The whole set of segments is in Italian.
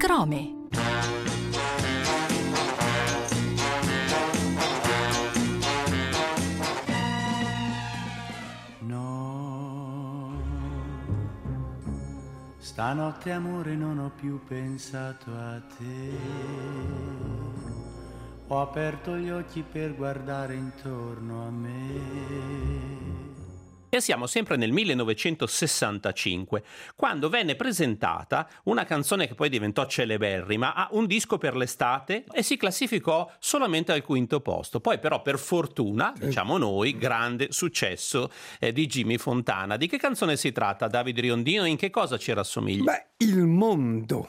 Crome. Stanotte amore non ho più pensato a te, ho aperto gli occhi per guardare intorno a me. E siamo sempre nel 1965, quando venne presentata una canzone che poi diventò celeberrima a un disco per l'estate e si classificò solamente al quinto posto. Poi però per fortuna, diciamo noi, grande successo di Jimmy Fontana. Di che canzone si tratta, Davide Riondino, e in che cosa ci rassomiglia? Beh, il mondo.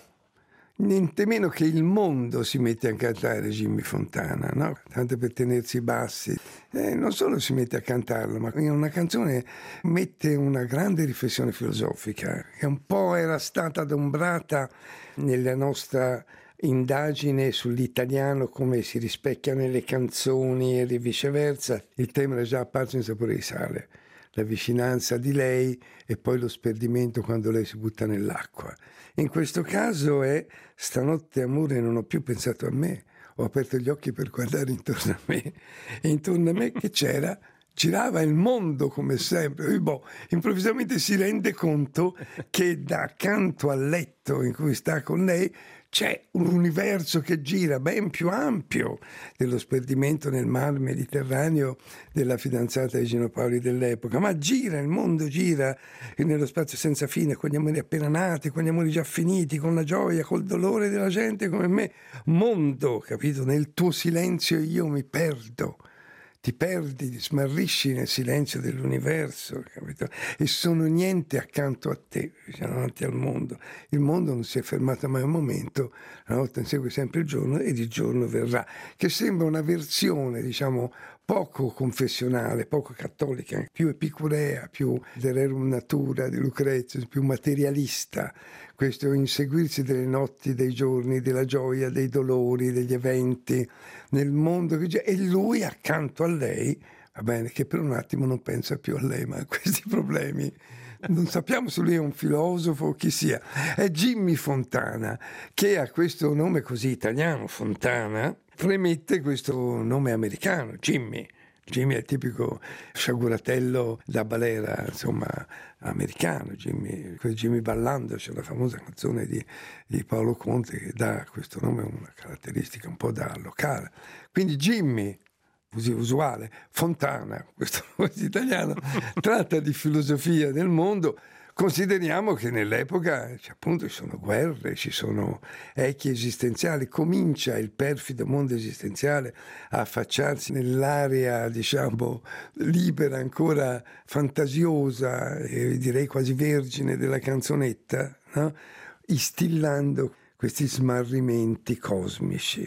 Niente meno che il mondo si mette a cantare Jimmy Fontana, no? Tanto per tenersi bassi. Non solo si mette a cantarlo, ma in una canzone mette una grande riflessione filosofica, che un po' era stata adombrata nella nostra indagine sull'italiano, come si rispecchia nelle canzoni e viceversa. Il tema era già apparso in Sapore di sale. La vicinanza di lei e poi lo sperdimento quando lei si butta nell'acqua. In questo caso è: stanotte amore non ho più pensato a me, ho aperto gli occhi per guardare intorno a me, e intorno a me che c'era? Girava il mondo come sempre. Improvvisamente si rende conto che da accanto al letto in cui sta con lei c'è un universo che gira ben più ampio dello sperdimento nel mar Mediterraneo della fidanzata di Gino Paoli dell'epoca. Ma gira, il mondo gira nello spazio senza fine, con gli amori appena nati, con gli amori già finiti, con la gioia, col dolore della gente come me. Mondo, capito? Nel tuo silenzio io mi perdo. Ti perdi, ti smarrisci nel silenzio dell'universo, capito? E sono niente accanto a te, davanti al mondo. Il mondo non si è fermato mai un momento, la notte insegue sempre il giorno ed il giorno verrà, che sembra una versione, diciamo, poco confessionale, poco cattolica, più epicurea, più del rerum natura di Lucrezio, più materialista. Questo inseguirsi delle notti, dei giorni, della gioia, dei dolori, degli eventi nel mondo, e lui accanto a lei, va bene, che per un attimo non pensa più a lei, ma a questi problemi. Non sappiamo se lui è un filosofo o chi sia. È Jimmy Fontana, che ha questo nome così italiano, Fontana, premette questo nome americano, Jimmy. Jimmy è il tipico sciaguratello da balera, insomma, americano. Jimmy Ballando, c'è la famosa canzone di Paolo Conte che dà questo nome una caratteristica un po' da locale. Quindi Jimmy, così usuale, Fontana, questo italiano, tratta di filosofia del mondo. Consideriamo che nell'epoca appunto ci sono guerre, ci sono echi esistenziali, comincia il perfido mondo esistenziale a affacciarsi nell'area, diciamo, libera, ancora fantasiosa e direi quasi vergine della canzonetta, no? Instillando questi smarrimenti cosmici.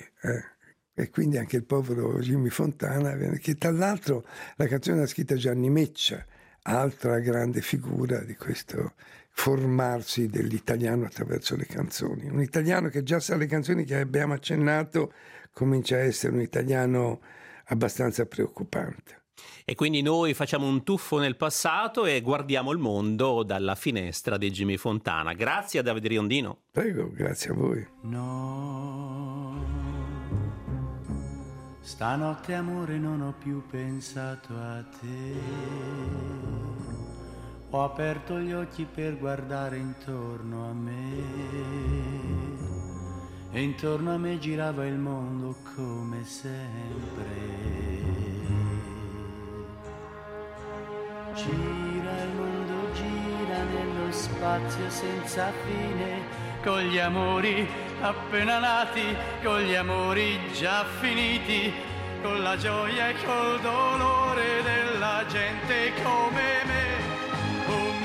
E quindi anche il povero Jimmy Fontana, che tra l'altro la canzone l'ha scritta Gianni Meccia, altra grande figura di questo formarsi dell'italiano attraverso le canzoni. Un italiano che già sa le canzoni che abbiamo accennato comincia a essere un italiano abbastanza preoccupante. E quindi noi facciamo un tuffo nel passato e guardiamo il mondo dalla finestra di Jimmy Fontana. Grazie a Davide Riondino. Prego, grazie a voi. No, stanotte amore non ho più pensato a te, ho aperto gli occhi per guardare intorno a me, e intorno a me girava il mondo come sempre. Gira il mondo, gira nello spazio senza fine, con gli amori appena nati, con gli amori già finiti, con la gioia e col dolore della gente come me. Un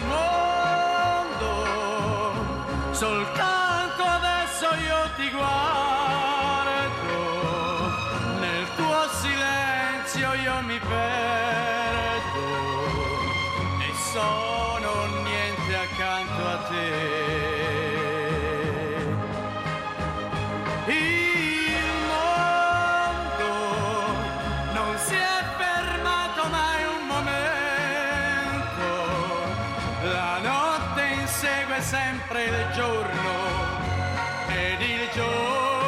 mondo, soltanto adesso io ti guardo, nel tuo silenzio io mi perdo e sono niente accanto a te. Sempre il giorno e ed il giorno